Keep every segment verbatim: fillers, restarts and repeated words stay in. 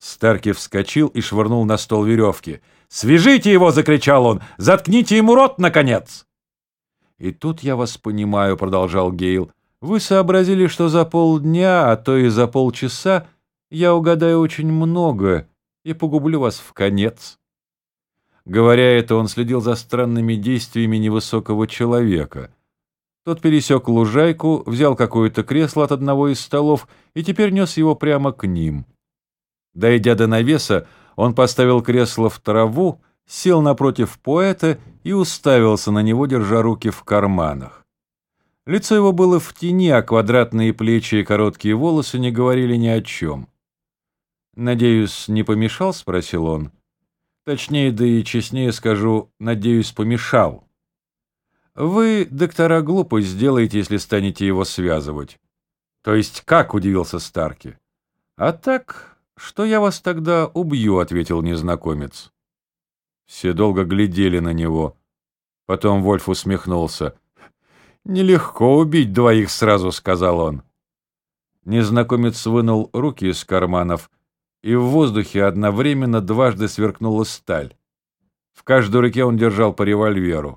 Старки вскочил и швырнул на стол веревки. «Свяжите его!» — закричал он. «Заткните ему рот, наконец!» «И тут я вас понимаю», — продолжал Гейл. «Вы сообразили, что за полдня, а то и за полчаса я угадаю очень много и погублю вас вконец». Говоря это, он следил за странными действиями невысокого человека. Тот пересек лужайку, взял какое-то кресло от одного из столов и теперь нес его прямо к ним. Дойдя до навеса, он поставил кресло в траву, сел напротив поэта и уставился на него, держа руки в карманах. Лицо его было в тени, а квадратные плечи и короткие волосы не говорили ни о чем. «Надеюсь, не помешал?» — спросил он. «Точнее, да и честнее скажу, надеюсь, помешал. Вы, доктора, глупость сделаете, если станете его связывать». «То есть как?» — удивился Старки. «А так, что я вас тогда убью», — ответил незнакомец. Все долго глядели на него. Потом Вольф усмехнулся. «Нелегко убить двоих сразу», — сказал он. Незнакомец вынул руки из карманов, и в воздухе одновременно дважды сверкнула сталь. В каждой руке он держал по револьверу.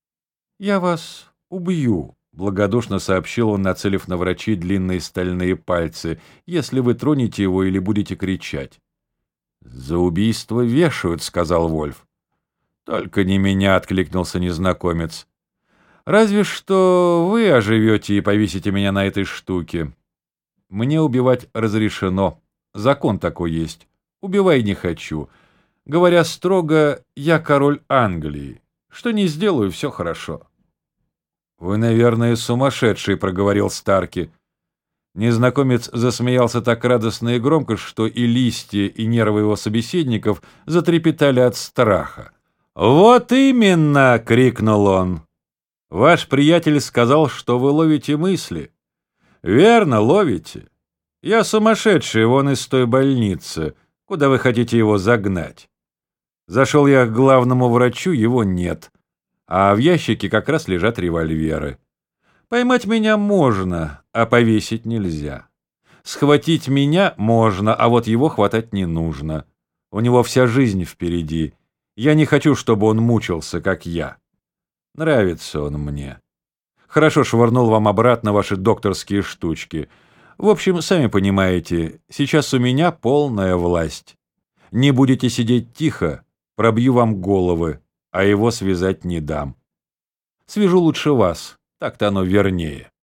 «Я вас убью», — благодушно сообщил он, нацелив на врачей длинные стальные пальцы, «если вы тронете его или будете кричать». «За убийство вешают», — сказал Вольф. «Только не меня», — откликнулся незнакомец. «Разве что вы оживете и повесите меня на этой штуке. Мне убивать разрешено. Закон такой есть. Убивай не хочу. Говоря строго, я король Англии. Что не сделаю, все хорошо». «Вы, наверное, сумасшедший», — проговорил Старки. Незнакомец засмеялся так радостно и громко, что и листья, и нервы его собеседников затрепетали от страха. «Вот именно!» — крикнул он. «Ваш приятель сказал, что вы ловите мысли. Верно, ловите. Я сумасшедший вон из той больницы, куда вы хотите его загнать. Зашел я к главному врачу, его нет, а в ящике как раз лежат револьверы. Поймать меня можно, а повесить нельзя. Схватить меня можно, а вот его хватать не нужно. У него вся жизнь впереди. Я не хочу, чтобы он мучился, как я. Нравится он мне. Хорошо швырнул вам обратно ваши докторские штучки. В общем, сами понимаете, сейчас у меня полная власть. Не будете сидеть тихо, пробью вам головы, а его связать не дам. Свяжу лучше вас, так-то оно вернее».